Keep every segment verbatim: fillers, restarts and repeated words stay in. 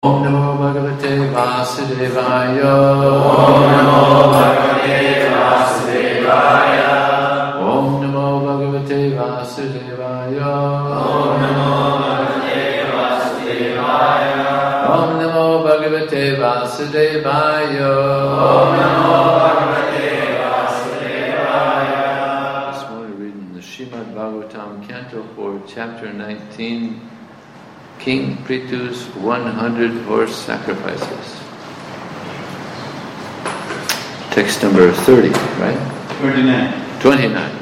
Om Namo Bhagavate Vasudevaya. Om Namo Bhagavate Vasudevaya. Om Namo Bhagavate Vasudevaya. Om Namo Bhagavate Vasudevaya. Om Namo Bhagavate Vasudevaya. Om Namo Bhagavate Vasudevaya. This morning we're reading the Srimad Bhagavatam, Canto four, Chapter nineteen, King Prithu's one hundred horse sacrifices. Text number thirty, right? twenty-nine. twenty-nine.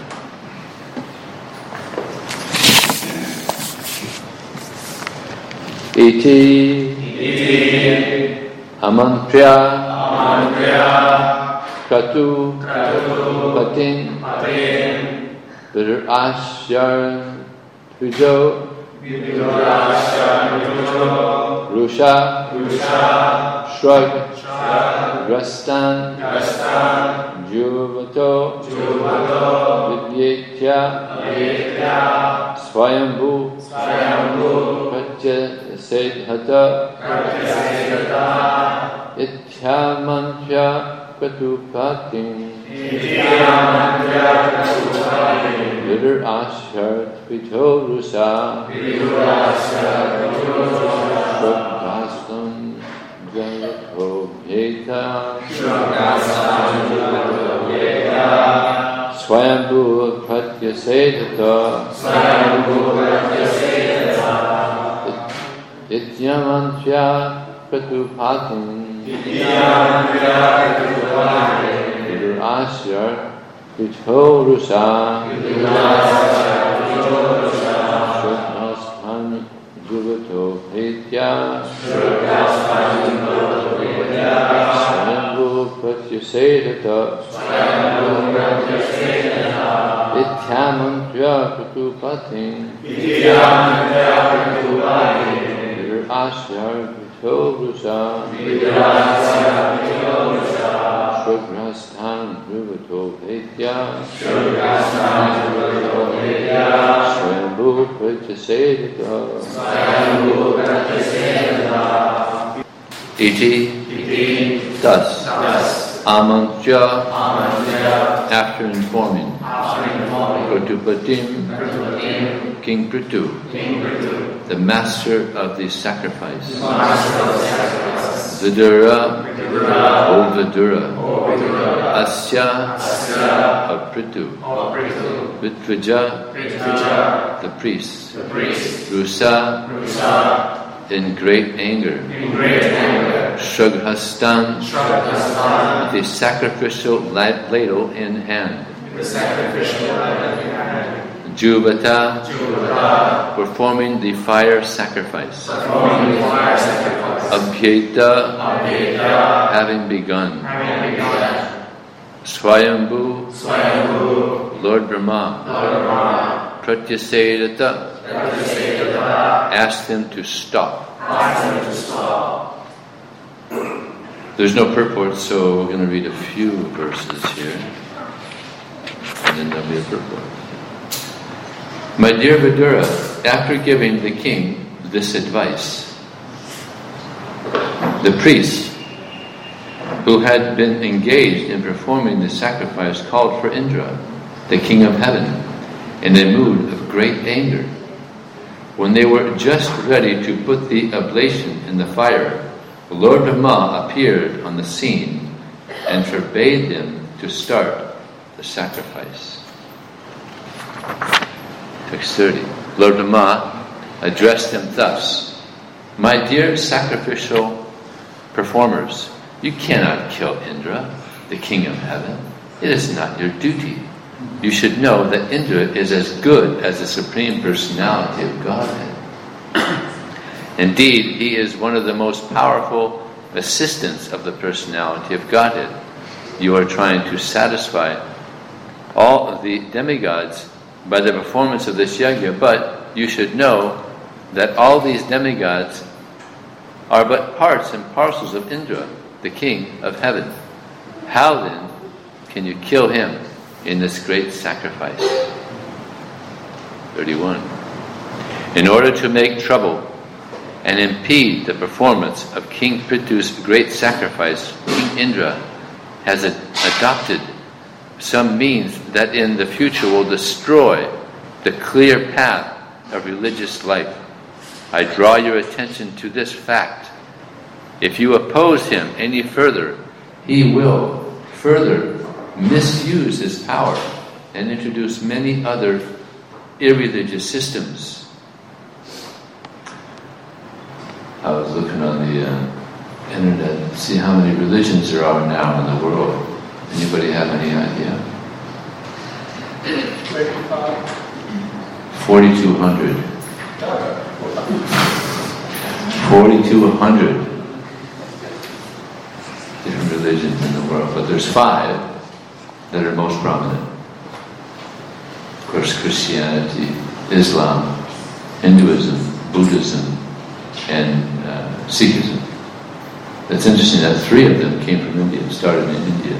Iti, Iti Amantriya, Amantriya Kratu, Kratu Patin, Patin Vidrashyar, Tujo, Vidurasya Viduro Rusha, Rusha Shrug, Shra Rastan, Rastan Juvato, Juvato Vidyetya, Yetya Swayambhu, Swayambhu Pratya Sedhata, Pratyaseta Ityamantya Kratupatim, Nityamantra Kratupatim Vidar Ashar Tvito Rusa, Vidurasya Viduro Shrugdastam Javato Bheta, Shragasam Juvato Yetya Swayambhu Pratya Sedhata, Swayambhu Pratyaseta Ityamantya Kratupatim, Nityamantra Kratupatim Vidar Ashar Tvito Rusa, Vidurasya Viduro Shrugdastam Javato Bheta, Shragasam Juvato Yetya Swayambhu Pratya Sedhata, Swayambhu Pratyaseta Ityamantya Kratupatim, Nityamantra Kratupatim Vidar Ashar Tvito Rusa, Vidurasya Viduro Shrugdastam Javato Bheta, Shragasam Juvato Yetya Swayambhu Pratya Sedhata. Swayambhu Pratyaseta Iti, Iti thus, Thus Amantra, Amantra after informing Kratupatim, Kratupatim King Prithu, King Prithu the master of the sacrifice, Master of Sacrifices Vidura, Vidura O Vidura, O Vidura Asya, Asya of Prithu, O Prithu Vitvaja, Vitvaja the priest, the priest Rusa, Rusa in great anger, in great anger Shrughastan, Shragasam the sacrificial ladle in hand, the sacrificial lamb in hand Juvata, Juvata performing the fire sacrifice, performing the fire sacrifice Abhyeta, Abhyeta having begun, having begun Swayambhu, Swayambhu Lord Brahma, Lord Brahma Pratyasedata, Pratyaseta asked him to stop. asked him to stop. There's no purport, so we're going to read a few verses here, and then there'll be a purport. My dear Vidura, after giving the king this advice, the priest who had been engaged in performing the sacrifice called for Indra, the king of heaven, in a mood of great anger. When they were just ready to put the oblation in the fire, Lord Brahma appeared on the scene and forbade them to start the sacrifice. Text thirty. Lord Brahma addressed them thus: My dear sacrificial performers, you cannot kill Indra, the king of heaven. It is not your duty. You should know that Indra is as good as the Supreme Personality of Godhead. Indeed, he is one of the most powerful assistants of the Personality of Godhead. You are trying to satisfy all of the demigods by the performance of this yajna, but you should know that all these demigods are but parts and parcels of Indra, the king of heaven. How then can you kill him in this great sacrifice? thirty-one. In order to make trouble, and impede the performance of King Prithu's great sacrifice, King Indra has a- adopted some means that in the future will destroy the clear path of religious life. I draw your attention to this fact. If you oppose him any further, he will further misuse his power and introduce many other irreligious systems. I was looking on the uh, internet to see how many religions there are now in the world. Anybody have any idea? forty-two hundred. forty-two hundred different religions in the world, but there's five that are most prominent. Of course, Christianity, Islam, Hinduism, Buddhism, and uh, Sikhism. It's interesting that three of them came from India, started in India.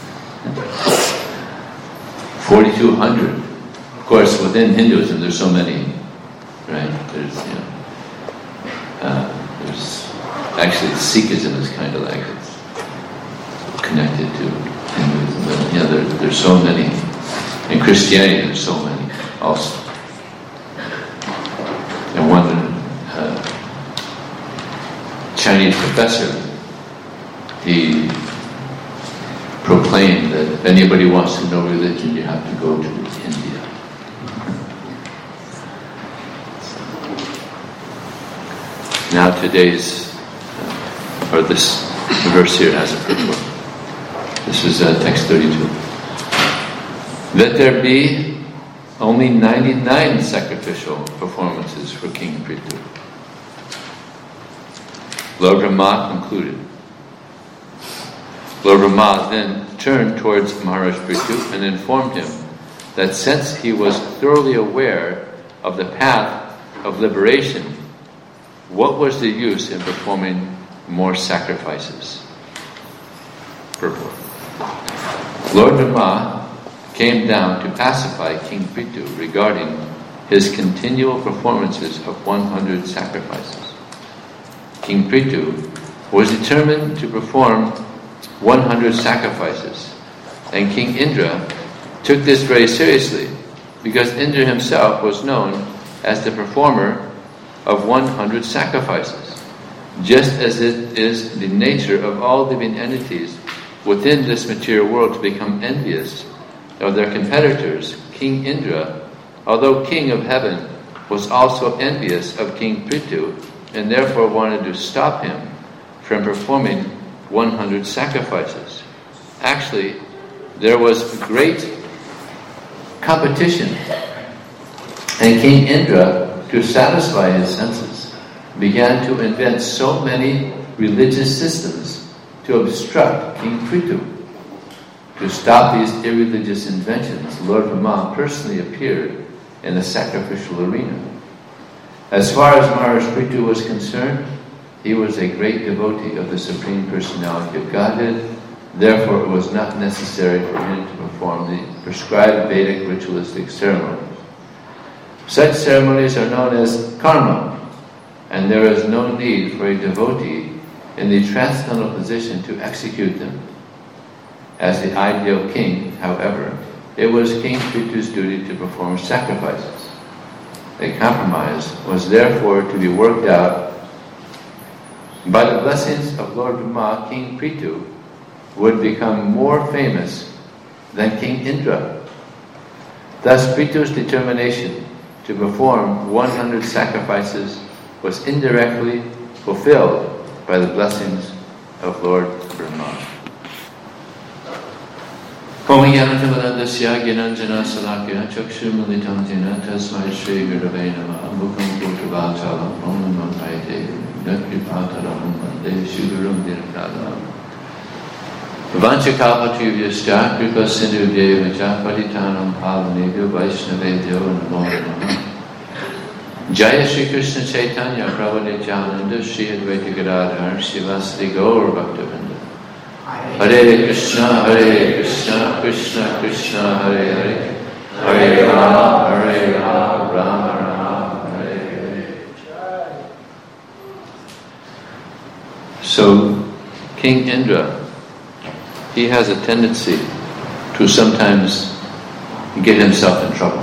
forty-two hundred. Of course, within Hinduism, there's so many, right? There's, you know, uh, there's actually Sikhism is kind of like it's connected to Hinduism, but you know, there, there's so many. In Christianity, there's so many also. And one uh, Chinese professor, he proclaimed that if anybody wants to know religion, you have to go to India. Now today's, uh, or this verse here has a footnote. This is uh, text thirty-two. Let there be only ninety-nine sacrificial performances for King Prithu. Lord Brahma concluded. Lord Brahma then turned towards Maharaj Prithu and informed him that since he was thoroughly aware of the path of liberation, what was the use in performing more sacrifices? Purport. Lord Brahma came down to pacify King Prithu regarding his continual performances of one hundred sacrifices. King Prithu was determined to perform one hundred sacrifices, and King Indra took this very seriously because Indra himself was known as the performer of one hundred sacrifices. Just as it is the nature of all living entities within this material world to become envious of their competitors, King Indra, although king of heaven, was also envious of King Prithu and therefore wanted to stop him from performing one hundred sacrifices. Actually, there was great competition, and King Indra, to satisfy his senses, began to invent so many religious systems to obstruct King Prithu. To stop these irreligious inventions, Lord Brahma personally appeared in the sacrificial arena. As far as Maharaj Prithu was concerned, he was a great devotee of the Supreme Personality of Godhead. Therefore, it was not necessary for him to perform the prescribed Vedic ritualistic ceremonies. Such ceremonies are known as karma, and there is no need for a devotee in the transcendental position to execute them. As the ideal king, however, it was King Prithu's duty to perform sacrifices. A compromise was therefore to be worked out. By the blessings of Lord Brahma, King Prithu would become more famous than King Indra. Thus, Prithu's determination to perform one hundred sacrifices was indirectly fulfilled by the blessings of Lord Brahma. Om Jnanatamadandasya Gyananjana Salakya Chakshumalitam Jena Tasmai Shri Gurave Namaha Mukam Purtavachalam Om Namo Bhayate Nakripataram Vande Shugurum Dirakalam Vanchakalpatruvyascha Kripa Sindhu Devacha Paditanam Pavanebhyo Vaishnavebhyo Namo Namaha Jaya Shri Krishna Chaitanya Prabhu Nityananda Shri Advaita Gadadhar Srivasadi Gaur Bhaktavinda Hare Krishna, Hare Krishna, Krishna Krishna, Hare Hare, Hare Rama, Hare Rama, Rama Rama, Hare Hare. So, King Indra, he has a tendency to sometimes get himself in trouble.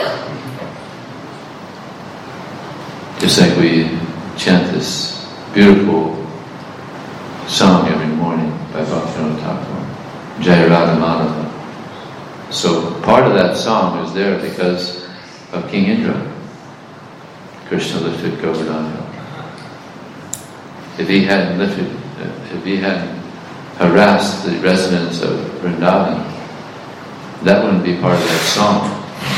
Just like we chant this beautiful song every morning by Bhaktivinoda Thakur, Jaya Radha Madhava. So part of that song is there because of King Indra. Krishna lifted Govardhan Hill. If he hadn't lifted, if he hadn't harassed the residents of Vrindavan, that wouldn't be part of that song.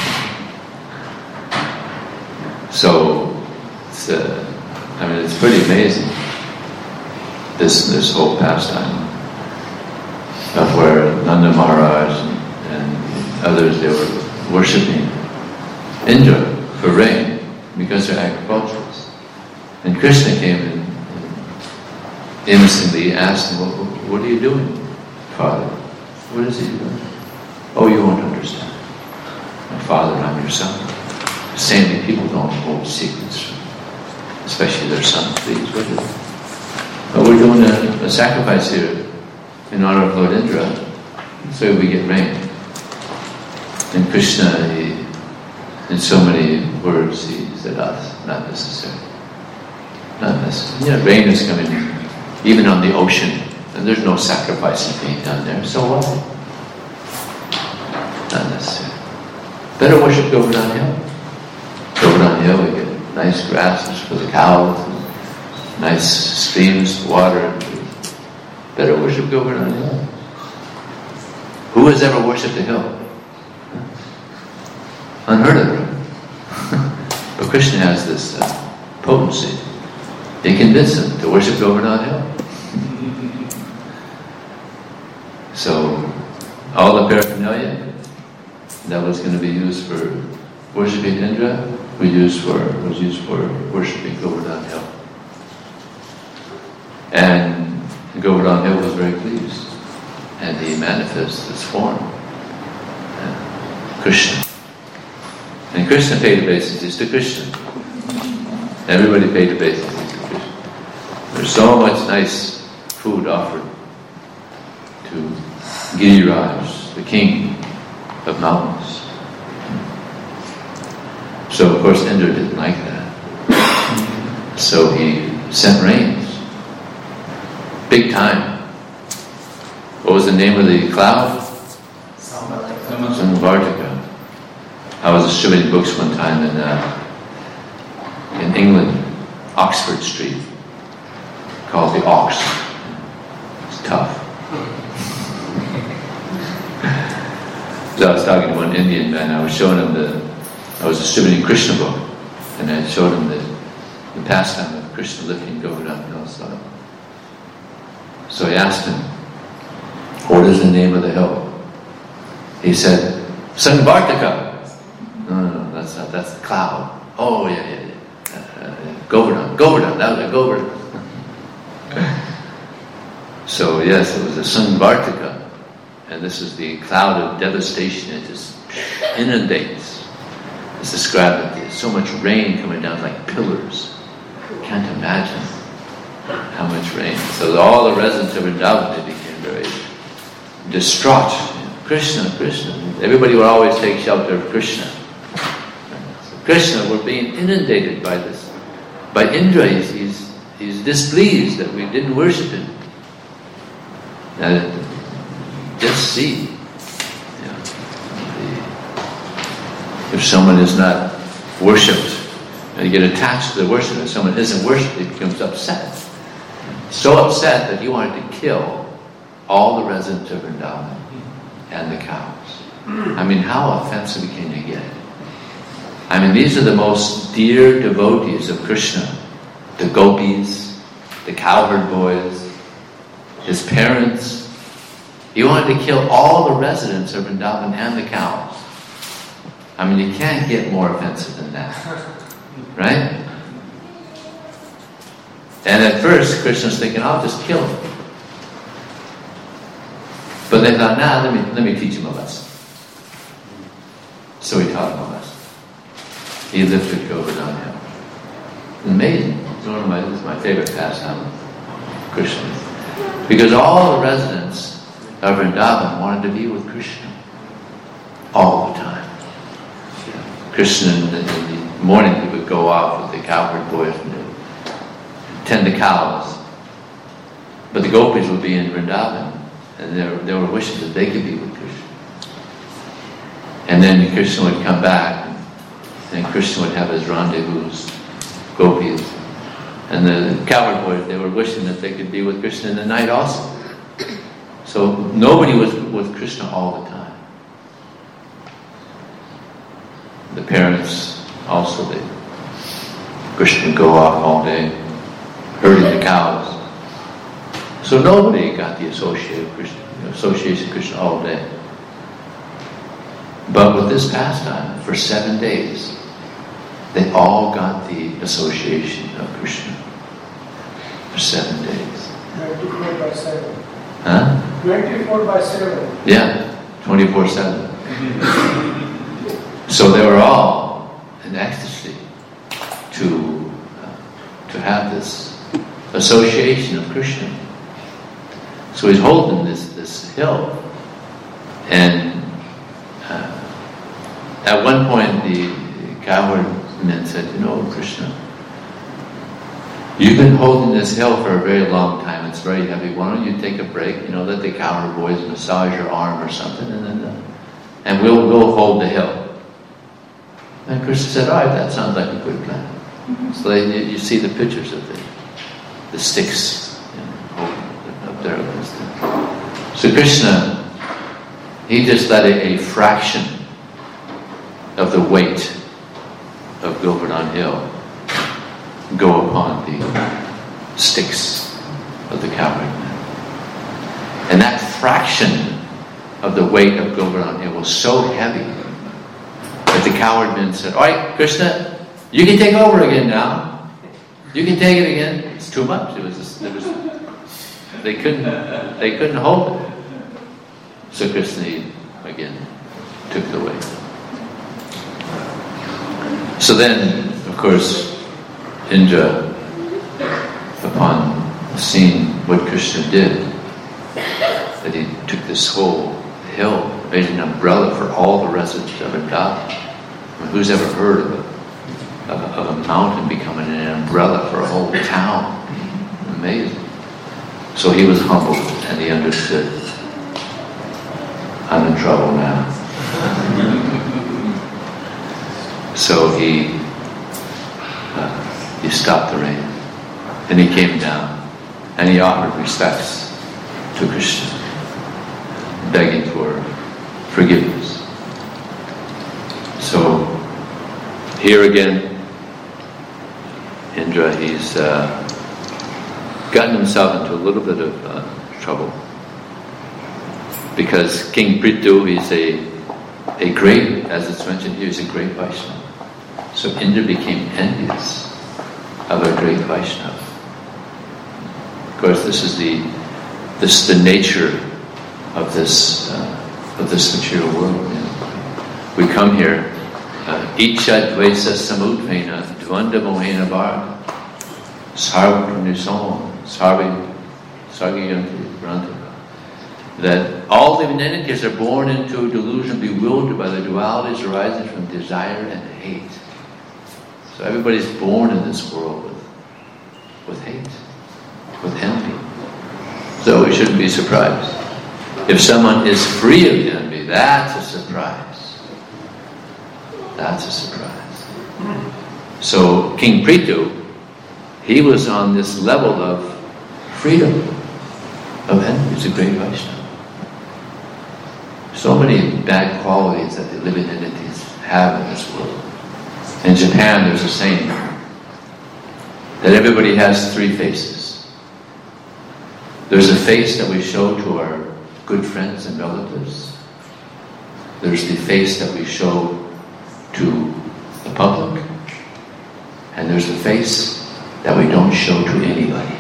So, it's, uh, I mean, it's pretty amazing, this this whole pastime of where Nanda Maharaj and, and others, they were worshipping Indra for rain because they're agriculturists. And Krishna came and, and innocently asked him, what, what are you doing, Father? What is he doing? Oh, you won't understand. My father, I'm your son. Saintly people don't hold secrets, especially their son. Please, what is it? But we're doing a, a sacrifice here in honor of Lord Indra, so we get rain. And Krishna, he, in so many words, he said, oh, not necessary. Not necessary. Yeah, rain is coming even on the ocean, and there's no sacrifice being done there, so what? Not necessary. Better worship Govardhan Hill. Govardhan Hill, we get nice grasses for the cows, and nice streams, water. Better worship Govardhan Hill. Who has ever worshipped a hill? Unheard of. But Krishna has this uh, potency. They convince him to worship Govardhan Hill. So, all the paraphernalia that was going to be used for worshipping Indra was used for was used for worshipping Govardhan Hill. And Govardhan Hill was very pleased, and he manifested his form, uh, Krishna. And Krishna paid obeisances to Krishna. Everybody paid obeisances to Krishna. There's so much nice food offered to Giriraj, the king of mountains. So of course Indra didn't like that. So he sent rains. Big time. What was the name of the cloud? Samvartika. I was distributing books one time in uh, in England, Oxford Street, called the Ox. It's tough. So I was talking to one Indian man. I was showing him the. I was distributing Krishna book, and I showed him the, the pastime of Krishna lifting Govardhan Hill. So, so I asked him, "What is the name of the hill?" He said, "Sangvartika." No, no, no, that's not. That's the cloud. Oh, yeah, yeah, yeah. Uh, uh, Govardhan, Govardhan. That was a Govardhan. So yes, it was a Sangvartika, and this is the cloud of devastation. It just inundates. It's described that there's so much rain coming down like pillars. Can't imagine how much rain. So all the residents of Vrindavan, they became very distraught. Krishna, Krishna. Everybody would always take shelter of Krishna. So Krishna, we're being inundated by this. By Indra, he's, he's, he's displeased that we didn't worship him. Now, just see. You know, the, if someone is not worshipped, and you get attached to the worship, if someone isn't worshipped, he becomes upset. So upset that he wanted to kill all the residents of Vrindavan and the cows. I mean, how offensive can you get? I mean, these are the most dear devotees of Krishna. The gopis, the cowherd boys, his parents. He wanted to kill all the residents of Vrindavan and the cows. I mean, you can't get more offensive than that. Right? And at first, Krishna's thinking, I'll just kill him. But they thought, nah, let me, let me teach him a lesson. So he taught him a lesson. He lifted Govardhan Hill. Amazing. It's one of my, it's my favorite pastime. Krishna. Because all the residents of Vrindavan wanted to be with Krishna all the time. Krishna, in the, in the morning, he would go off with the cowherd boys and tend the cows. But the gopis would be in Vrindavan, and they were, they were wishing that they could be with Krishna. And then Krishna would come back, and Krishna would have his rendezvous, gopis. And the cowherd boys, they were wishing that they could be with Krishna in the night also. So nobody was with Krishna all the time. The parents also, they, Krishna would go off all day, herding the cows. So nobody got the association of Krishna, association of Krishna all day. But with this pastime, for seven days, they all got the association of Krishna for seven days. twenty-four by seven. Huh? twenty-four by seven. Yeah, twenty-four seven. So they were all in ecstasy to, uh, to have this association of Krishna. So he's holding this, this hill. And uh, at one point the cowherd men said, you know, Krishna, you've been holding this hill for a very long time. It's very heavy. Why don't you take a break? You know, let the cowherd boys massage your arm or something, and then, uh, and we'll we'll hold the hill. And Krishna said, all right, that sounds like a good plan. Mm-hmm. So they, you, you see the pictures of the the sticks, you know, up there against them. So Krishna, he just let a, a fraction of the weight of Govardhan Hill go upon the sticks of the cowherd men. And that fraction of the weight of Govardhan Hill was so heavy that the cowherd men said, all right, Krishna, you can take over again now. You can take it again. It's too much. It was, just, it was they couldn't they couldn't hold it. So Krishna again took the weight. So then, of course, Indra, upon seeing what Krishna did, that he took this whole hill, made an umbrella for all the residents of Vrindavan. I mean, who's ever heard of a, of, a, of a mountain becoming an umbrella for a whole town? Amazing. So he was humbled and he understood, I'm in trouble now. So he uh, he stopped the rain. Then he came down and he offered respects to Krishna, begging for forgiveness. So here again, Indra, he's uh, gotten himself into a little bit of uh, trouble because King Prithu, he's a a great, as it's mentioned here, he's a great Vaishnava. So Indra became envious of a great Vaishnava. Of course, this is the this the nature of this uh, of this material world. You know. We come here, Icha Dvaisa Samudvena Dvanda Mohena Bharata Sarva Nison Sarva Sargayanti Branta. That all living entities are born into a delusion, bewildered by the dualities arising from desire and hate. So everybody's born in this world with, with hate, with envy. So we shouldn't be surprised. If someone is free of envy, that's a surprise. That's a surprise. So King Prithu, he was on this level of freedom of envy. He's a great Vaishnava. So many bad qualities that the living entities have in this world. In Japan, there's a saying that everybody has three faces. There's a face that we show to our good friends and relatives. There's the face that we show to the public. And there's the face that we don't show to anybody.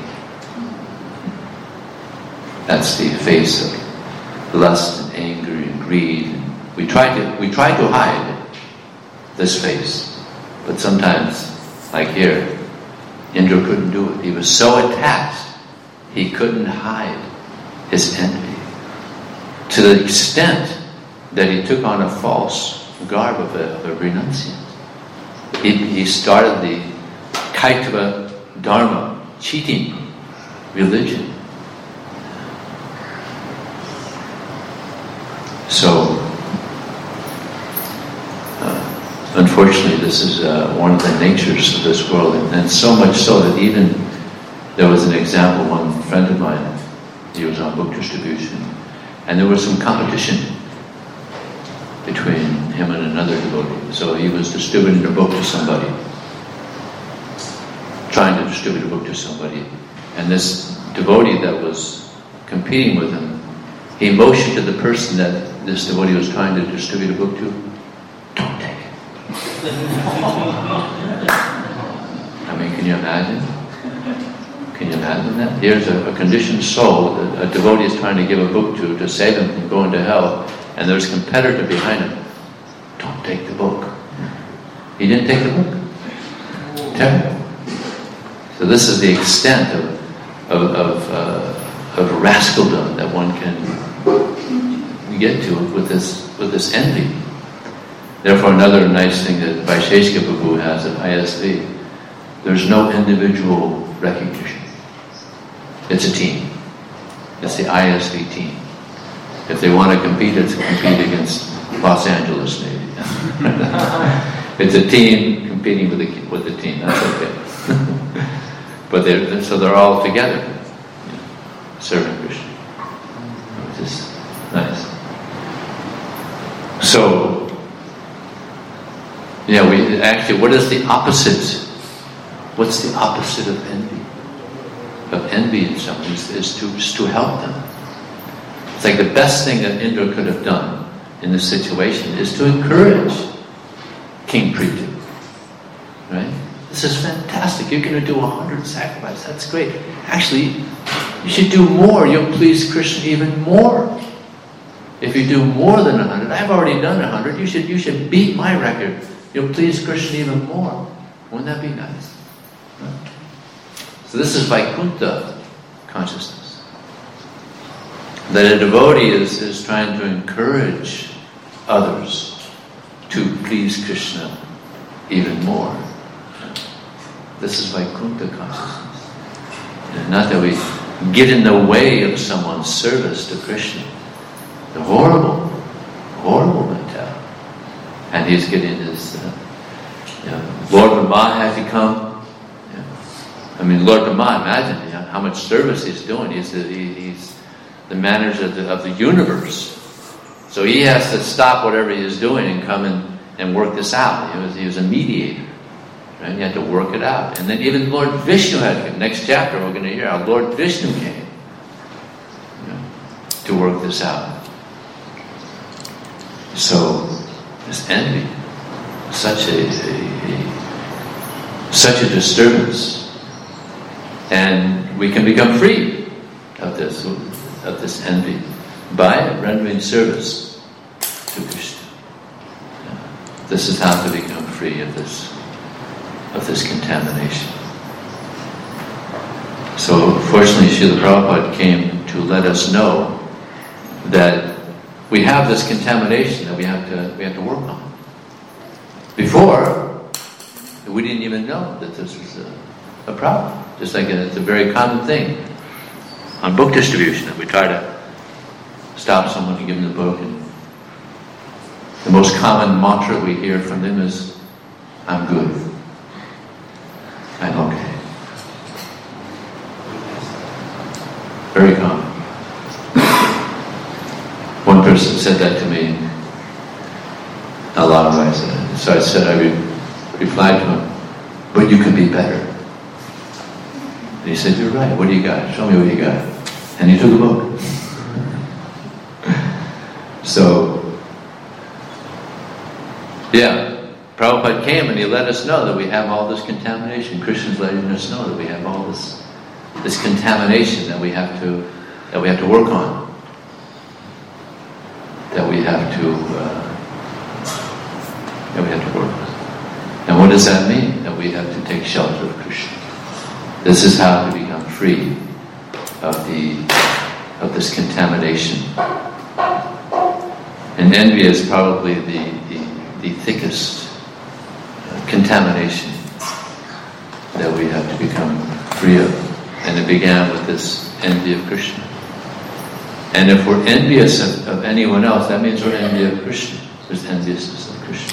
That's the face of lust and anger and greed. We try to we try to hide this face, but sometimes, like here, Indra couldn't do it. He was so attached, he he couldn't hide his envy to the extent that he took on a false garb of a, of a renunciant. He, he started the Kaitva Dharma, cheating religion. So, uh, unfortunately, this is uh, one of the natures of this world, and, and so much so that even there was an example. One friend of mine, he was on book distribution, and there was some competition between him and another devotee. So he was distributing a book to somebody, trying to distribute a book to somebody, and this devotee that was competing with him, he motioned to the person that this devotee was trying to distribute a book to, don't take it. I mean, can you imagine? Can you imagine that? Here's a, a conditioned soul that a devotee is trying to give a book to, to save him from going to hell, and there's a competitor behind him. Don't take the book. He didn't take the book. Terrible. So this is the extent of, of, of uh, of rascaldom that one can get to with this with this envy. Therefore, another nice thing that Vaisheshika Prabhu has at I S V, there's no individual recognition. It's a team. It's the I S V team. If they want to compete, it's compete against Los Angeles, maybe. It's a team competing with the with the team. That's okay. But they're so they're all together, serving Krishna, which is nice. So, yeah, we actually, what is the opposite? What's the opposite of envy? Of envy in someone is, is to is to help them. It's like the best thing that Indra could have done in this situation is to encourage King Prithu. Right? This is fantastic. You're going to do a hundred sacrifices. That's great. Actually, you should do more. You'll please Krishna even more. If you do more than a hundred, I've already done a hundred. You should you should beat my record. You'll please Krishna even more. Wouldn't that be nice? Right? So this is Vaikuntha consciousness. That a devotee is, is trying to encourage others to please Krishna even more. This is Vaikuntha consciousness. And not that we get in the way of someone's service to Krishna. The horrible, horrible mentality. And he's getting this, uh, you know, Lord Brahma has he come. You know, I mean, Lord Brahma, imagine you know, how much service he's doing. He's the, he, he's the manager of the, of the universe. So he has to stop whatever he is doing and come and, and work this out. He was, he was a mediator. Right? He had to work it out. And then even Lord Vishnu had to come. Next chapter we're going to hear how Lord Vishnu came, you know, to work this out. So, this envy, such a, a, a such a disturbance, and we can become free of this of this envy by rendering service to Krishna. This is how to become free of this of this contamination. So, fortunately, Srila Prabhupada came to let us know that we have this contamination that we have to we have to work on. Before, we didn't even know that this was a, a problem. Just like a, it's a very common thing on book distribution that we try to stop someone and give them the book. And the most common mantra we hear from them is, "I'm good. I'm okay." Very common. One person said that to me a lot of ways. So I said, I re- replied to him, "But you could be better." And he said, "You're right. What do you got? Show me what you got." And he took a book. So, yeah, Prabhupada came and he let us know that we have all this contamination. Krishna's letting us know that we have all this this contamination that we have to that we have to work on. That we have to uh, that we have to work with. And what does that mean? That we have to take shelter of Krishna. This is how to become free of the of this contamination. And envy is probably the, the, the thickest contamination that we have to become free of. And it began with this envy of Krishna. And if we're envious of, of anyone else, that means we're envious of Krishna. There's enviousness of Krishna.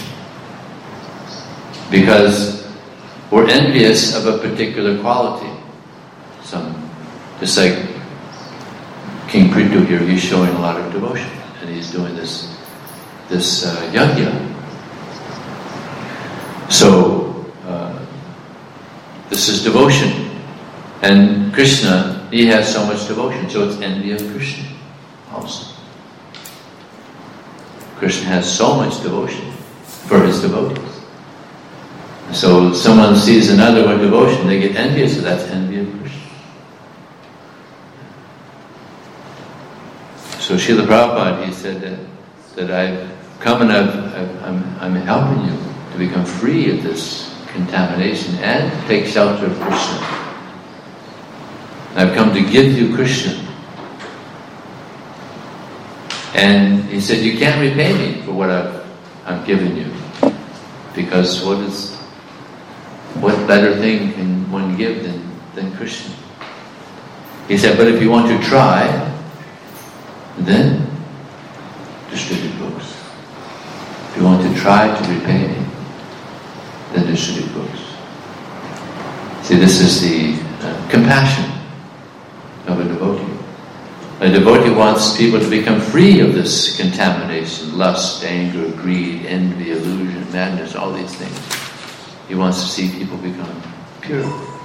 Because we're envious of a particular quality. Some, just like King Prithu here, he's showing a lot of devotion. And he's doing this, this uh, yajna. So, uh, this is devotion. And Krishna, he has so much devotion, so it's envy of Krishna also. Krishna has so much devotion for his devotees. So someone sees another with devotion, they get envious, so that's envy of Krishna. So Srila Prabhupada, he said that, that I've come and I've, I've, I'm, I'm helping you to become free of this contamination and take shelter of Krishna. I've come to give you Krishna. And he said, you can't repay me for what I've, I've given you. Because what is, what better thing can one give than, than Krishna? He said, but if you want to try, then distribute books. If you want to try to repay me, then distribute books. See, this is the uh, compassion of a devotee. A devotee wants people to become free of this contamination, lust, anger, greed, envy, illusion, madness, all these things. He wants to see people become pure.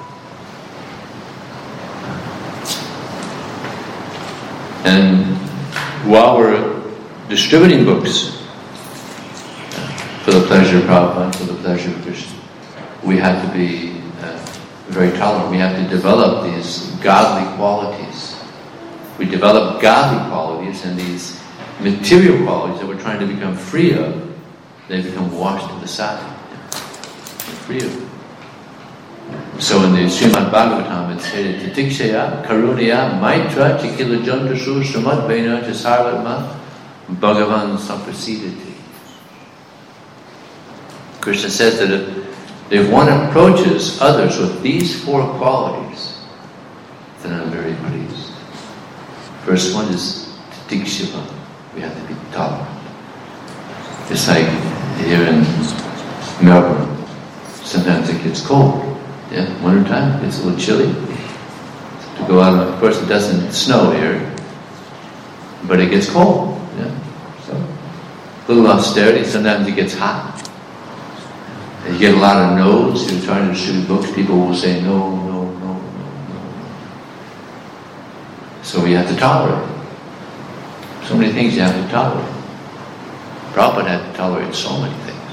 And while we're distributing books for the pleasure of Prabhupada, for the pleasure of Krishna, we have to be uh, very tolerant. We have to develop these godly qualities. We develop godly qualities, and these material qualities that we're trying to become free of, they become washed to the side. We're free of them. So in the Srimad Bhagavatam it's stated, Titikshaya, Karunaya, Maitra, Chikila Jandasu, Srimad Vena, Jasarvatma, Bhagavan Samprasidati. Krishna says that if, if one approaches others with these four qualities, then I'm very pleased. First one is Titikshava. We have to be tolerant. It's like here in Melbourne, sometimes it gets cold. Yeah, winter time, it's a little chilly. To go out, of course it doesn't snow here, but it gets cold. Yeah, so a little austerity. Sometimes it gets hot. And you get a lot of no's. You're trying to distribute books. People will say no, no, no, no, no. So we have to tolerate. So many things you have to tolerate. Prabhupada had to tolerate so many things.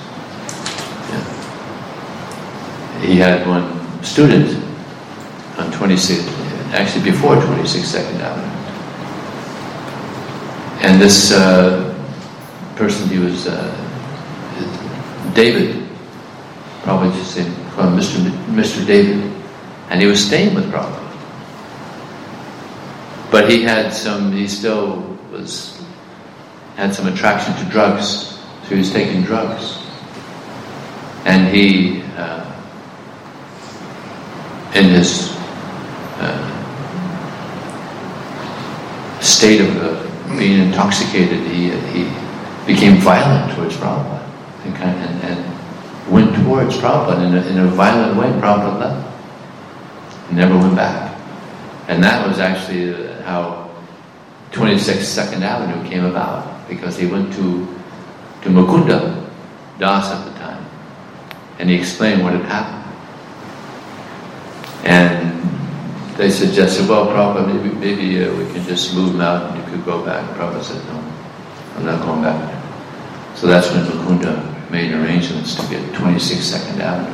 Yeah. He had one student on twenty-sixth, actually before twenty-sixth Second Avenue. And this uh, person, he was uh, David, probably just say call him Mister Mister David, and he was staying with Prabhupada. But he had some, he still was, had some attraction to drugs, so he was taking drugs. And he, uh, in his uh, state of uh, being intoxicated, he he became violent towards Prabhupada and, kind of, and, and went towards Prabhupada in a, in a violent way. Prabhupada left. He never went back. And that was actually uh, how twenty-sixth Second Avenue came about, because he went to, to Mukunda Das at the time, and he explained what had happened. And they suggested, well, Prabhupada, maybe, maybe uh, we can just move him out and you could go back. Prabhupada said, no, I'm not going back. So that's when Mukunda made arrangements to get twenty-sixth Second Avenue.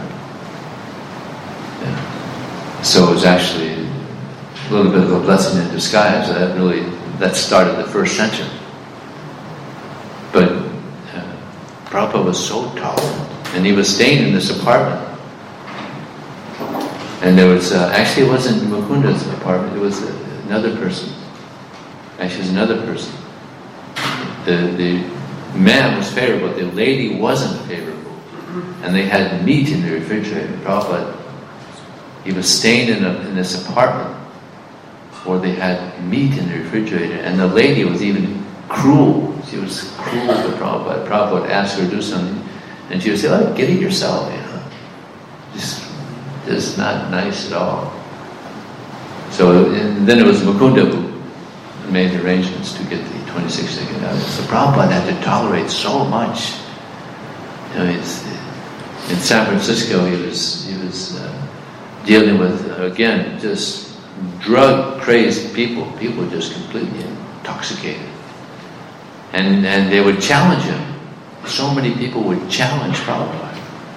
Yeah. So it was actually a little bit of a blessing in disguise. That really, that started the first center. But uh, Prabhupada was so tolerant, and he was staying in this apartment. And there was, uh, actually it wasn't Mukunda's apartment, it was uh, another person. Actually, it was another person. The, the man was favorable, the lady wasn't favorable. And they had meat in the refrigerator. Prabhupada, he was staying in, a, in this apartment where they had meat in the refrigerator, and the lady was even cruel. She was cruel to Prabhupada. Prabhupada would ask her to do something, and she would say, "Oh, get it yourself," you know. Just, just not nice at all. So and then it was Mukunda who made the arrangements to get the twenty-six taken out. So Prabhupada had to tolerate so much. You know, it's, in San Francisco, he was he was uh, dealing with uh, again just drug-crazed people. People just completely intoxicated, and and they would challenge him. So many people would challenge Prabhupada,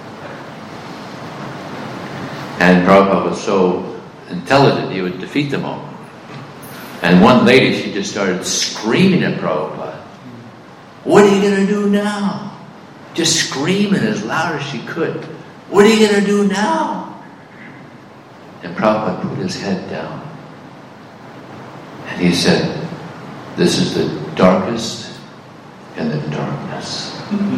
and Prabhupada was so intelligent, he would defeat them all. And one lady, she just started screaming at Prabhupada. "What are you going to do now?" Just screaming as loud as she could. "What are you going to do now?" And Prabhupada put his head down. And he said, "This is the darkest in the darkness."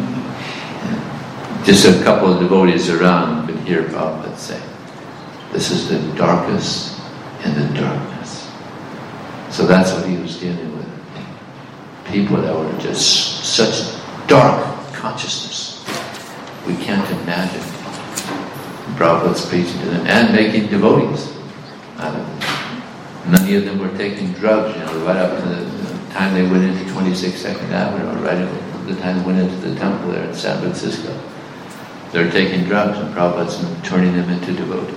Just a couple of devotees around could hear Prabhupada say, "This is the darkest in the darkness." So that's what he was dealing with. People that were just such dark consciousness. We can't imagine. Prabhupada's preaching to them and making devotees out of them. Many of them were taking drugs, you know, right up to the time they went into twenty-six Second Avenue, or right at the time they went into the temple there in San Francisco. They're taking drugs, and Prabhupada's turning them into devotees.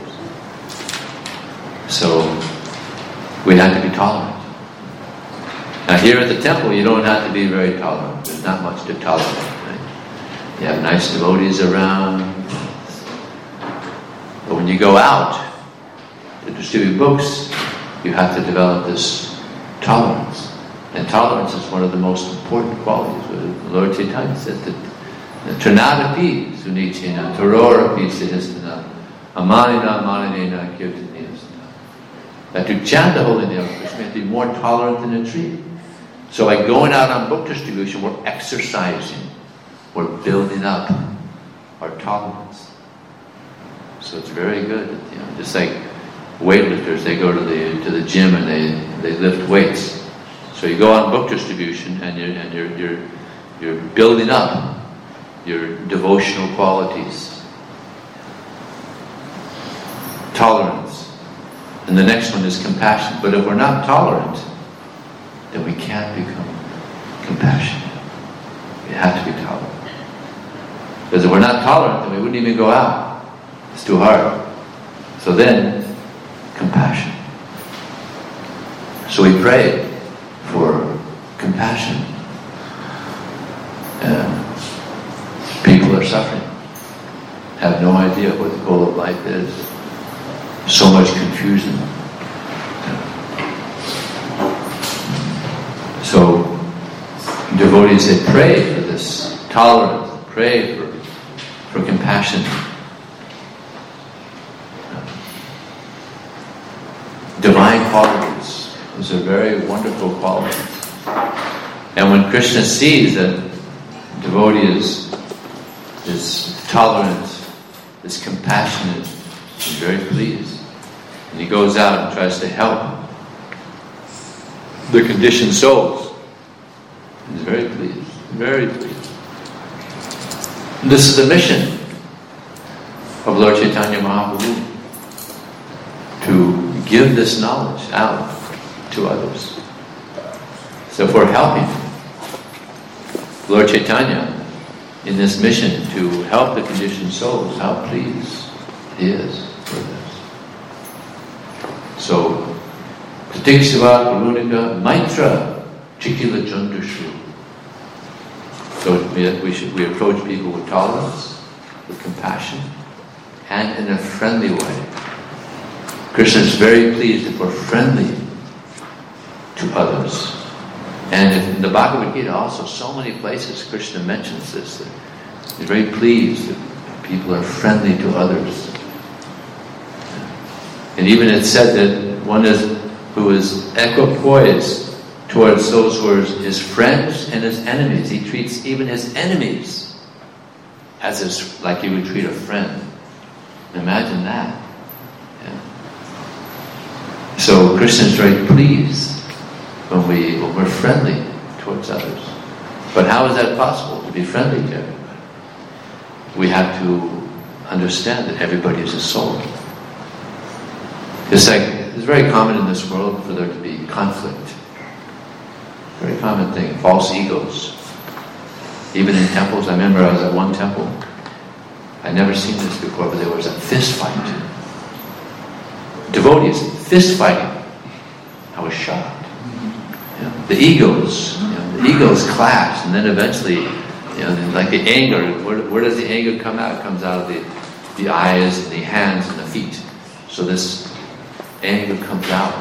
So we have to be tolerant. Now here at the temple, you don't have to be very tolerant. There's not much to tolerate. Right? You have nice devotees around. But when you go out to distribute books, you have to develop this tolerance. And tolerance is one of the most important qualities. Lord Chaitanya said that Trinadapi Sunichena, Tarorapi Sihistana, Amanina Amanina Kirtaniyastana. That to chant the holy name of Krishna, you have to be more tolerant than a tree. So by going out on book distribution, we're exercising, we're building up our tolerance. So it's very good, you know, just like weightlifters, they go to the to the gym and they, they lift weights. So you go on book distribution and you're and you're you're you're building up your devotional qualities. Tolerance. And the next one is compassion. But if we're not tolerant, then we can't become compassionate. We have to be tolerant. Because if we're not tolerant, then we wouldn't even go out. It's too hard. So then, compassion. So we pray for compassion. Uh, people are suffering. Have no idea what the goal of life is. So much confusion. So, devotees, they pray for this tolerance, pray for, for compassion. Divine qualities. Those are very wonderful qualities. And when Krishna sees that devotee is, is tolerant, is compassionate, he's very pleased. And he goes out and tries to help the conditioned souls. He's very pleased, very pleased. And this is the mission of Lord Chaitanya Mahaprabhu, to give this knowledge out to others. So if we're helping Lord Chaitanya in this mission to help the conditioned souls, how pleased he is for this. So, Pratikshava Karunika Maitra Chikila Jandushu. So we, we should we approach people with tolerance, with compassion, and in a friendly way. Krishna is very pleased if we're friendly to others. And in the Bhagavad Gita also, so many places Krishna mentions this, that he's very pleased that people are friendly to others. And even it's said that one is who is equipoised towards those who are his friends and his enemies. He treats even his enemies as his, like he would treat a friend. Imagine that. Yeah. So Krishna is very pleased when, we, when we're friendly towards others. But how is that possible, to be friendly to everybody? We have to understand that everybody is a soul. It's like, it's very common in this world for there to be conflict. Very common thing, false egos. Even in temples, I remember I was at one temple. I'd never seen this before, but there was a fist fight. Devotees, fist fighting. I was shocked. You know, the egos, you know, the egos clash, and then eventually, you know, like the anger, where, where does the anger come out? It comes out of the, the eyes, and the hands, and the feet. So this anger comes out.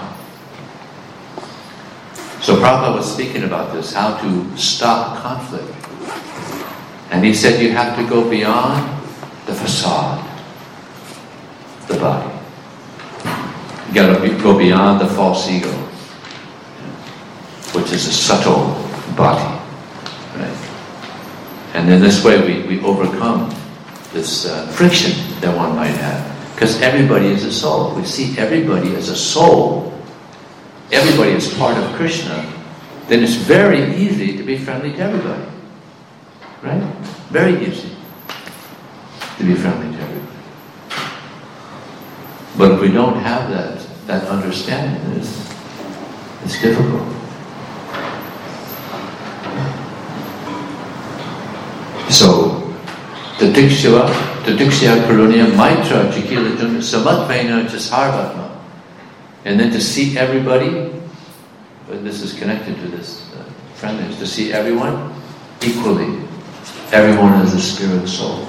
So Prabhupada was speaking about this, how to stop conflict. And he said you have to go beyond the facade, the body. You got to go beyond the false ego, which is a subtle body, right? And in this way we, we overcome this uh, friction that one might have. Because everybody is a soul. We see everybody as a soul. Everybody is part of Krishna. Then it's very easy to be friendly to everybody. Right? Very easy to be friendly to everybody. But if we don't have that, that understanding, it's, it's difficult. So, Tatikshiva, Tatikshiya Karunya, Maitra, Chikila Juna, Samatvaina, Jasarvatma. And then to see everybody, and this is connected to this uh, friendliness, to see everyone equally. Everyone is a spirit soul.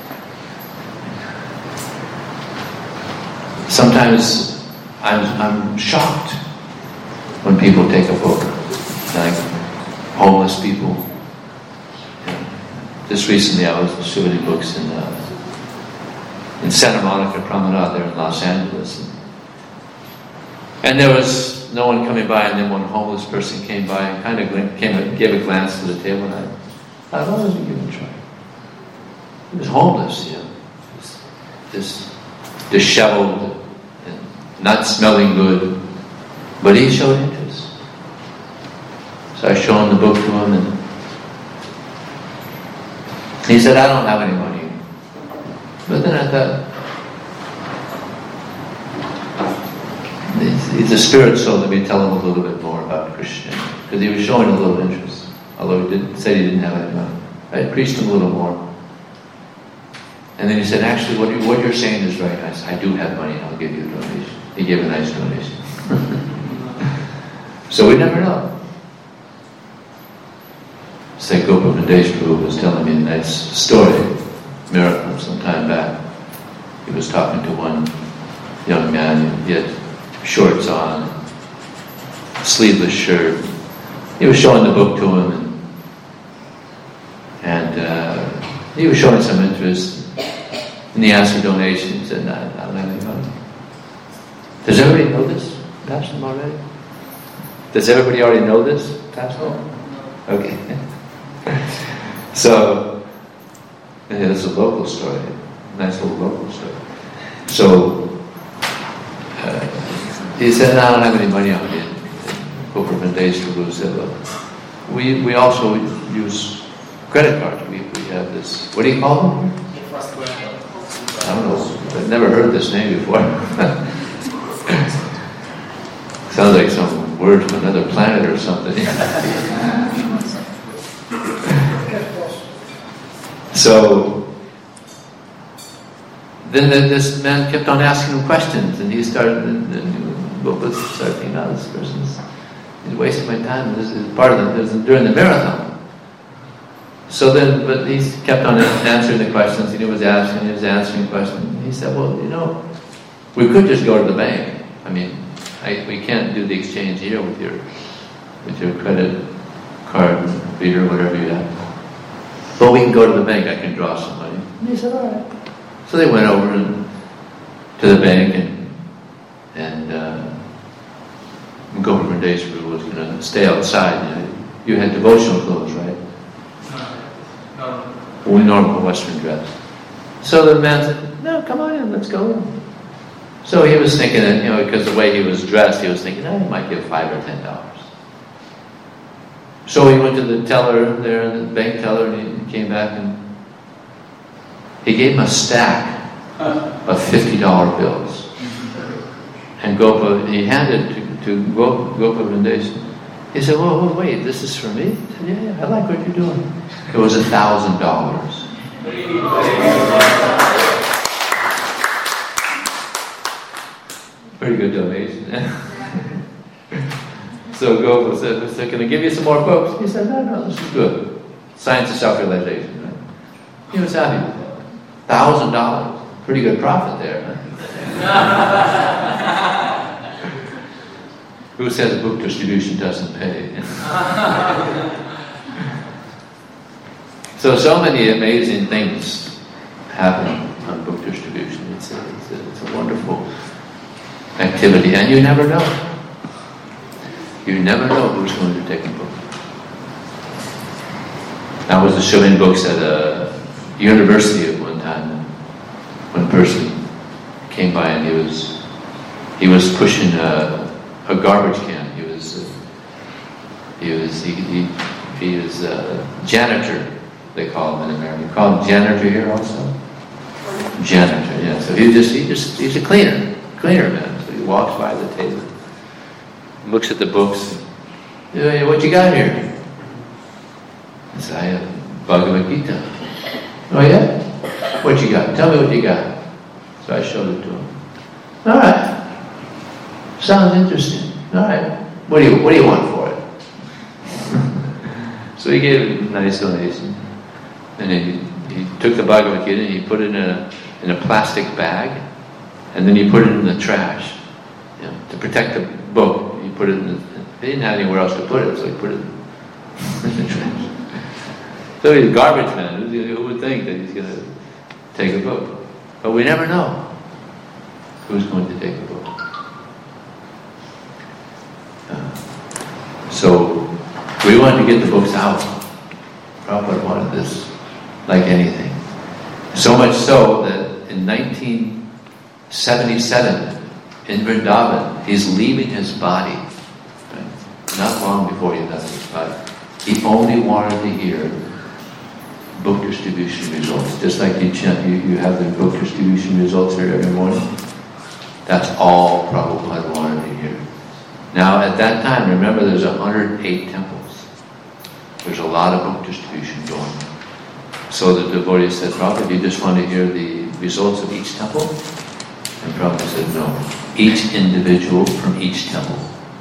Sometimes I'm, I'm shocked when people take a book, like homeless people. Just recently I was distributing books in uh, in Santa Monica Promenade there in Los Angeles. And there was no one coming by, and then one homeless person came by and kind of came, gave a glance to the table, and I thought, oh, let me give it a try. He was homeless, you know, just disheveled and not smelling good, but he showed interest. So I showed him the book to him, and he said, I don't have any money. But then I thought, he's a spirit soul, let me tell him a little bit more about Krishna. Because he was showing a little interest, although he didn't, said he didn't have any money. I preached him a little more. And then he said, actually, what, you, what you're saying is right. I said, I do have money, I'll give you a donation. He gave a nice donation. So we never know. Saint Gopamandesh Prabhu was telling me a nice story, miracle, some time back. He was talking to one young man, he had shorts on, sleeveless shirt. He was showing the book to him, and, and uh, he was showing some interest. And he asked for donation. He said, no, I don't have any money. Does everybody know this, Pastor, already? Does everybody already know this, Pastor? Okay. So, yeah, it's a local story, nice little local story. So, uh, he said, no, I don't have any money on me. Gopamandesh Prabhu said, well, we, we also use credit cards. We, we have this, what do you call them? I don't know, I've never heard this name before. Sounds like some word from another planet or something. So, then this man kept on asking him questions, and he started, and, and Gopa started thinking, no, this person's he's wasting my time. This is part of the, this is during the marathon. So then, but he kept on answering the questions, and he was asking, he was answering questions. And he said, well, you know, we could just go to the bank. I mean, I, we can't do the exchange here with your with your credit card reader, whatever you have. But we can go to the bank, I can draw some money. And he said, all right. So they went over and, to the bank, and and uh, days where he was going to stay outside. You know, you had devotional clothes, right? No. We normal Western dress. So the man said, no, come on in, let's go. So he was thinking that, you know, because the way he was dressed, he was thinking, oh, he might give five or ten dollars. So he went to the teller there, the bank teller, and he came back and he gave him a stack of fifty dollar bills. And Gopa, he handed it to, to Gopa, Gopa Vrindasan. He said, whoa, whoa, wait, this is for me? He said, yeah, yeah, I like what you're doing. It was a thousand dollars. Pretty good donation. So Gopa said, said, can I give you some more books? He said, no, no, this is good. Science of self-realization, right? He was happy with that. Thousand dollars. Pretty good profit there, huh? Who says book distribution doesn't pay? so, so many amazing things happen on book distribution. It's a, it's a, it's a wonderful activity, and you never know. You never know who's going to take a book. I was showing books at a university at one time. One person came by and he was he was pushing a, a garbage can. He was uh, he was he he, he was a janitor. They call him in America. You call him janitor here also. Janitor, yeah. So he just he just he's a cleaner, cleaner man. So he walks by the table, looks at the books. Hey, what you got here? I said, I have Bhagavad Gita. Oh yeah? What you got? Tell me what you got. So I showed it to him. All right. Sounds interesting. All right. What do you What do you want for it? So he gave a nice donation, and he he took the Bhagavad Gita and he put it in a in a plastic bag, and then he put it in the trash. You know, to protect the book, he put it in the. He didn't have anywhere else to put it, so he put it in the trash. So he's a garbage man. Who would think that he's going to take a book? But we never know who's going to take a book. Uh, so we wanted to get the books out. Prabhupada wanted this like anything. So much so that in nineteen seventy-seven in Vrindavan, he's leaving his body. Right? Not long before he left his body. He only wanted to hear book distribution results. Just like you, you, you have the book distribution results here every morning. That's all Prabhupada wanted to hear. Now at that time, remember there's one hundred eight temples. There's a lot of book distribution going on. So the devotee said, Prabhupada, do you just want to hear the results of each temple? And Prabhupada said, no. Each individual from each temple.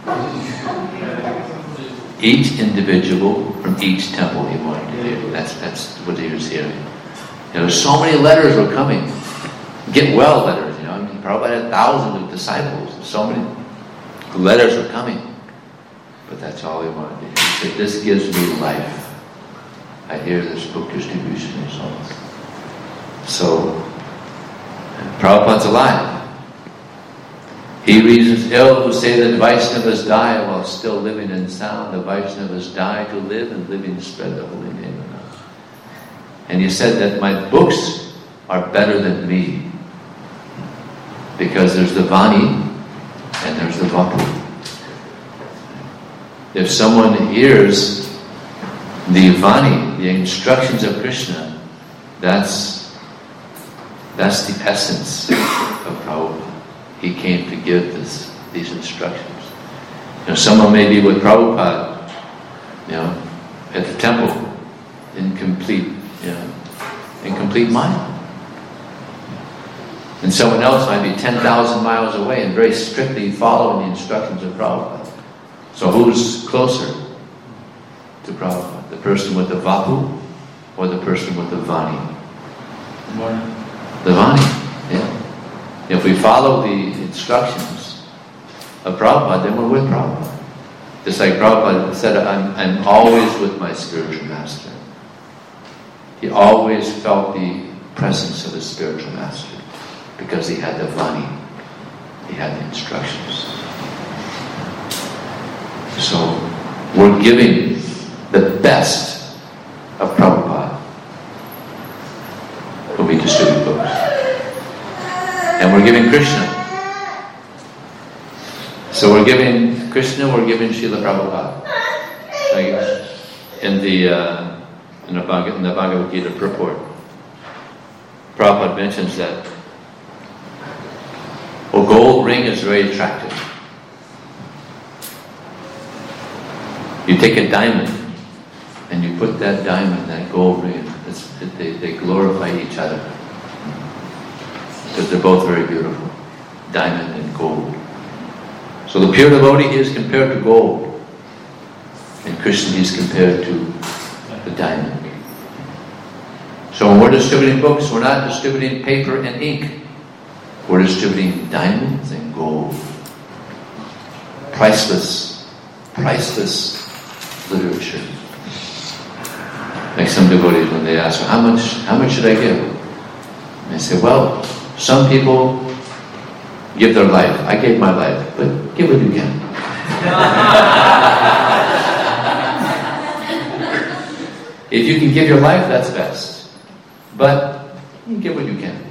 Each individual from each temple he wanted to hear. That's that's what he was hearing. You know, so many letters were coming. Get well letters, you know. I mean, Prabhupada had thousands of disciples. So many letters were coming. But that's all he wanted to hear. He said, this gives me life. I hear this book distribution results. So, Prabhupada's alive. He reasons ill who say that Vaishnavas die while still living in sound. The Vaishnavas die to live, and living to spread the holy name of God. And he said that my books are better than me, because there's the Vani and there's the Vapu. If someone hears the Vani, the instructions of Krishna, that's that's the essence of Prabhupada. He came to give this, these instructions. You know, someone may be with Prabhupada, you know, at the temple, in complete, you know, in complete mind. And someone else might be ten thousand miles away and very strictly following the instructions of Prabhupada. So who's closer to Prabhupada? The person with the Vapu or the person with the Vani? The Vani, yeah. If we follow the instructions of Prabhupada, then we're with Prabhupada. Just like Prabhupada said, I'm, I'm always with my spiritual master. He always felt the presence of his spiritual master because he had the Vani. He had the instructions. So we're giving the best of Prabhupada when we distribute books. And we're giving Krishna. So we're giving Krishna, we're giving Srila Prabhupada. Like in the uh, in the Bhagavad, in the Bhagavad Gita purport, Prabhupada mentions that a gold ring is very attractive. You take a diamond and you put that diamond, that gold ring, it's, they, they glorify each other because they're both very beautiful, diamond and gold. So the pure devotee is compared to gold, and Krishna is compared to the diamond. So when we're distributing books, we're not distributing paper and ink. We're distributing diamonds and gold. Priceless, priceless literature. Like some devotees, when they ask, how much, how much should I give? And they say, well, some people give their life. I gave my life, but give what you can. If you can give your life, that's best. But you give what you can.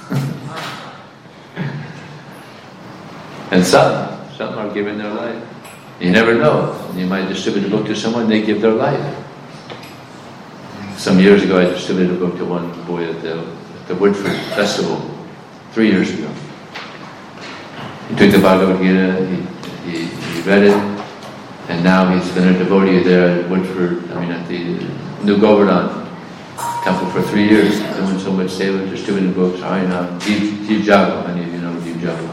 And some, some are giving their life. You never know. You might distribute a book to someone, they give their life. Some years ago, I distributed a book to one boy at the, at the Woodford Festival, three years ago. He took the Bhagavad Gita, he, he, he read it, and now he's been a devotee there at Woodford, I mean at the New Govardhan Temple for three years, doing so much seva, distributing books. I know, Deep, Deep Jago, many of you know Deep Jago.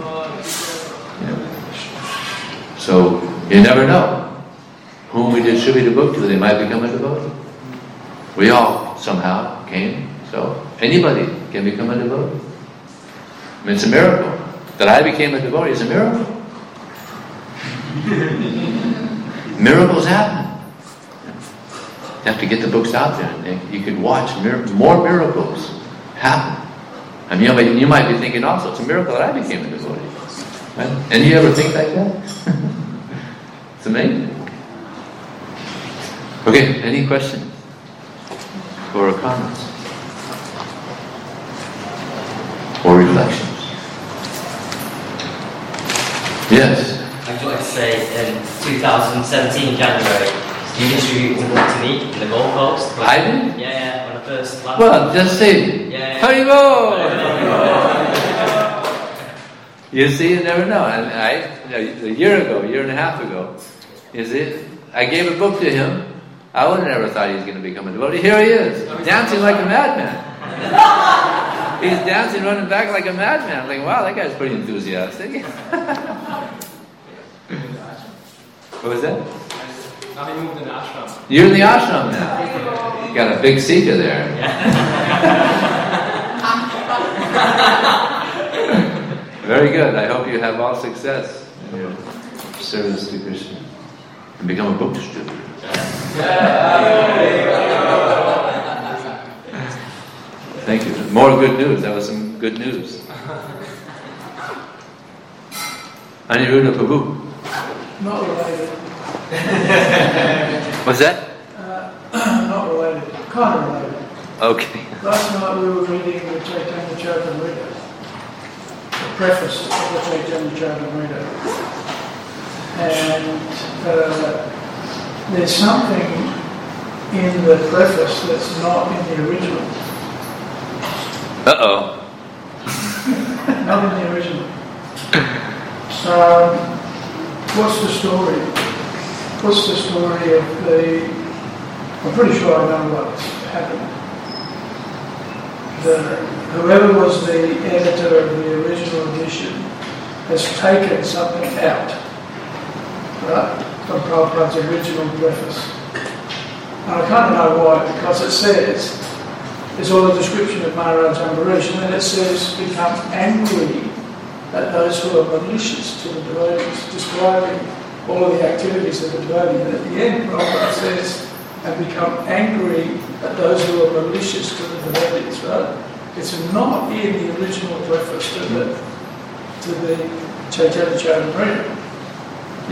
Yeah. So, you never know whom we distribute a book to, they might become a devotee. We all somehow came, so anybody can become a devotee. I mean, it's a miracle. That I became a devotee is a miracle. Miracles happen. You have to get the books out there, and you can watch mir- more miracles happen. I mean, you might, you might be thinking also, it's a miracle that I became a devotee. Right? And you ever think like that? It's amazing. Okay, any questions or comments or reflections? Yes. I'd like to say in two thousand seventeen January, you distributed one book to me in the Gold Coast. I did? Yeah, yeah, when I first landed. Well, just say, yeah, yeah. Haribo! You see, you never know. And I, a year ago, a year and a half ago, you see, I gave a book to him. I would have never thought he was going to become a devotee. Here he is, dancing like a madman. He's dancing, running back like a madman. I'm like, wow, that guy's pretty enthusiastic. What was that? Now he moved in ashram. You're in the ashram now. You got a big seeker there. Very good. I hope you have all success in your service to Krishna and become a book distributor. Thank you. More good news. That was some good news. Aniruddha Prabhu. Not related. What's that? Uh, not related. Kind of related. Okay. Last night we were reading the Chaitanya Charitamrita, the preface of the Chaitanya Charitamrita, and uh, there's something in the preface that's not in the original. Uh-oh. Not in the original. Um, what's the story? What's the story of the... I'm pretty sure I know what's happened. The, whoever was the editor of the original edition has taken something out, right, from Prabhupada's original preface. And I kind of know why, because it says, there's all the description of Maharaj Ambarish, and then it says, become angry at those who are malicious to the devotees, describing all of the activities of the devotee. And at the end, Prabhupada says, and become angry at those who are malicious to the devotees, right? It's not in the original preface to the, to the Chaitanya Charitamrita. Mm.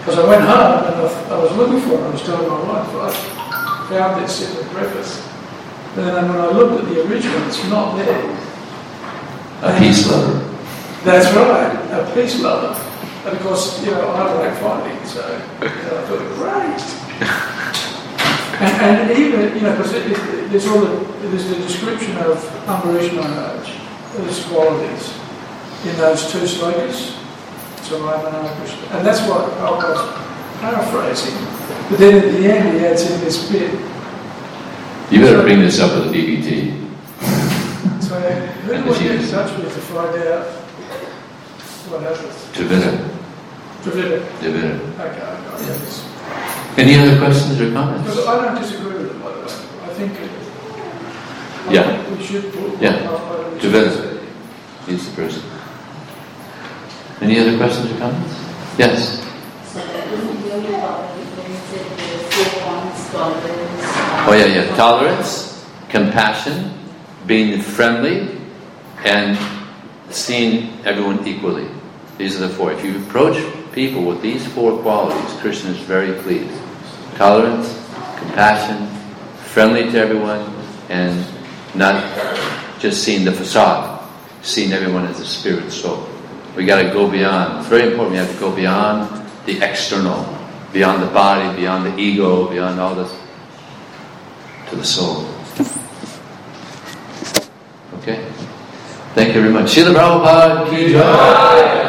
Because I went home and I, I was looking for it. I was telling my wife, I found this in the preface. And then when I looked at the original, it's not there. A peace lover. That's right, a peace lover. And of course, you know, I like fighting, so you know, I thought, great. and, and even, you know, because it, it, there's all the, there's the description of Ambarish Maharaj, those qualities in those two slokas. So I'm an Krishna. And that's what I was paraphrasing. But then at the end, he adds in this bit. You better bring this up with the B B T. So who do I get in touch with to find out what happens? Travita. Travita. Travita. Okay, I got it. Yes. Any other questions or comments? Because I don't disagree with it, by the way. I think it, I Yeah. think we should put Yeah. uh, Travita. He's the person. Any other questions or comments? Yes. So that wasn't the only part when you said the four points, tolerance. Oh yeah, yeah. Tolerance, compassion, being friendly, and seeing everyone equally. These are the four. If you approach people with these four qualities, Krishna is very pleased. Tolerance, compassion, friendly to everyone, and not just seeing the facade, seeing everyone as a spirit soul. We got to go beyond. It's very important. We have to go beyond the external, beyond the body, beyond the ego, beyond all this, to the soul. Okay? Thank you very much. Srila Prabhupada ki jai.